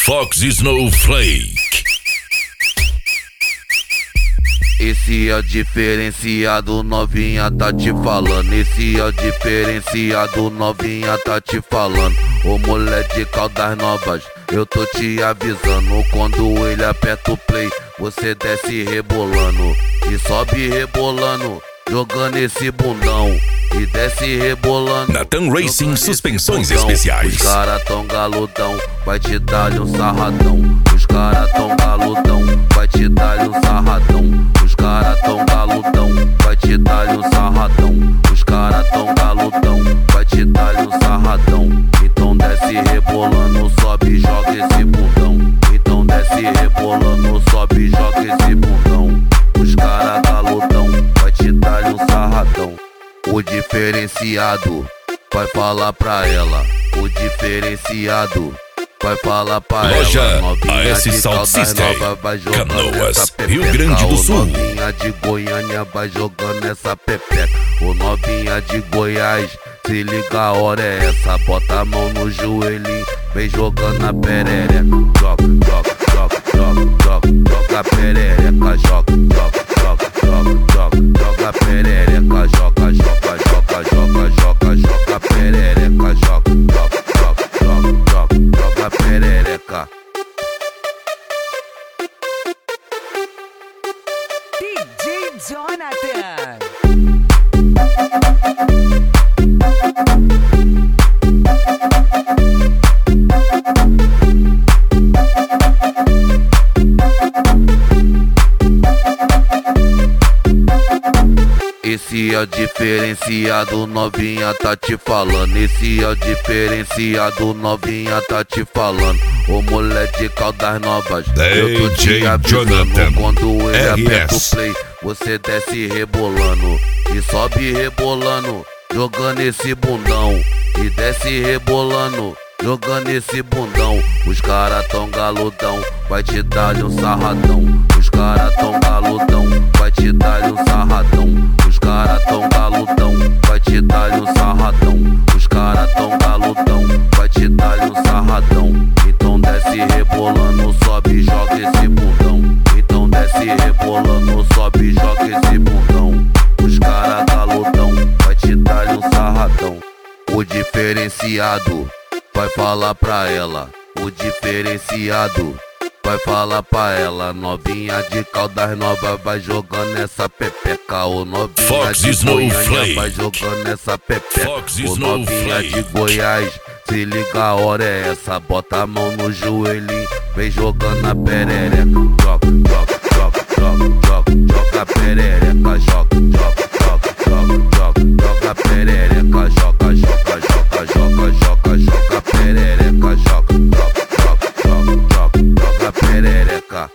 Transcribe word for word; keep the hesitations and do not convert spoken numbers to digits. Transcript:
Fox Snowflake. Esse é o diferenciado, novinha tá te falando. Esse é o diferenciado, novinha tá te falando. Ô mulher de caldas novas, eu tô te avisando. Quando ele aperta o play, você desce rebolando e sobe rebolando, jogando esse bundão. E desce rebolando. Natan Racing Suspensões Especiais. Os cara tão galudão, vai te dar-lhe um sarradão. Os cara tão galudão, vai te dar-lhe um sarradão. Os cara tão galudão, vai te dar-lhe um sarradão. Os cara tão galudão, vai te dar-lhe um sarradão. Então desce rebolando, sobe e joga esse bundão. Então desce rebolando, sobe e joga esse bundão. Os cara galudão, vai te dar-lhe um sarradão. O diferenciado vai falar pra ela. O diferenciado vai falar pra Loja ela. Novinha A S de Sound Caldas System, Nova vai jogando Canoas, essa pepeca. Rio Grande do O Sul. novinha de Goiânia vai jogando essa pepeca. O novinha de Goiás, se liga, a hora é essa. Bota a mão no joelhinho, vem jogando a perereca. Joga, joga, joga, joga, joga, joga a perereca. Joga, joga, joga, joga, joga, joga a perereca. Joga, joga, joga, joga, joga, joga a perereca. Joga, joga, joga, joga, joga, joga a perereca. D J Jonathan. Esse é o diferenciado, novinha tá te falando. Esse é o diferenciado, novinha tá te falando. Ô mulher de caldas novas, eu tô te avisando. Jonathan, Quando ele aperta o R S. play, você desce rebolando e sobe rebolando, jogando esse bundão. E desce rebolando, jogando esse bundão. Os cara tão galudão, vai te dar-lhe um sarradão. Os cara tão galudão, vai te dar-lhe um sarradão. Os cara tão galudão, vai te dar-lhe um sarradão. Os cara tão galudão, vai te dar-lhe um sarradão. Então desce rebolando, sobe e joga esse bundão. Então desce rebolando, sobe e joga esse bundão. Os cara galudão, vai te dar-lhe um sarradão. O diferenciado vai falar pra ela. O diferenciado vai falar pra ela. Novinha de caldas nova vai jogando essa pepeca. O novinha Fox de Goiânia Snowflake. vai jogando essa pepeca. Fox O novinha Snowflake. de Goiás, se liga, a hora é essa. Bota a mão no joelhinho, vem jogando a perereca. Joga, joga, joga, joga, joga, joga a perereca. Joga, joga, joga, joga, joga, joga a perereca. Joga, joga, joga, joga, joga, joga a perereca.